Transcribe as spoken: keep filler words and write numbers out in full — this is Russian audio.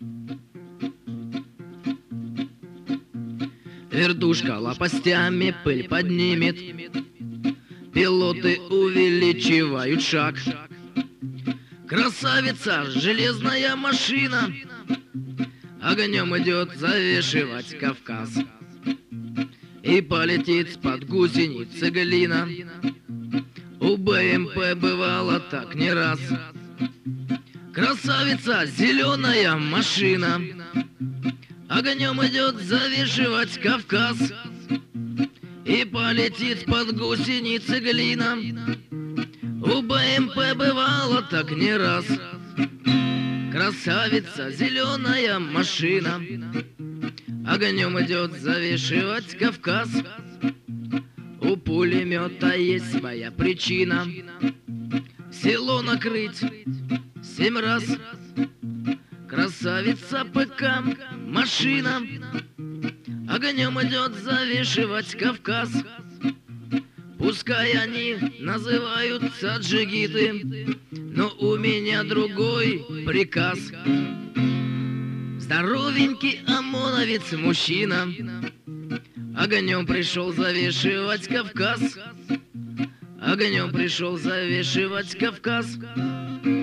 Вертушка лопастями пыль поднимет, пилоты увеличивают шаг. Красавица, железная машина, огнем идет завешивать Кавказ. И полетит с-под гусеницы глина. У БМП бывало так не раз. Красавица, зеленая машина, огнем идет завешивать Кавказ. И полетит под гусеницы глина. У БМП бывало так не раз. Красавица, зеленая машина, огнем идет завешивать Кавказ. У пулемета есть своя причина. Село накрыть семь раз. Красавица ПК, машина, огнем идет завешивать Кавказ. Пускай они называются джигиты, но у меня другой приказ. Здоровенький ОМОНовец мужчина, огнем пришел завешивать Кавказ. Огнем пришел завешивать Кавказ.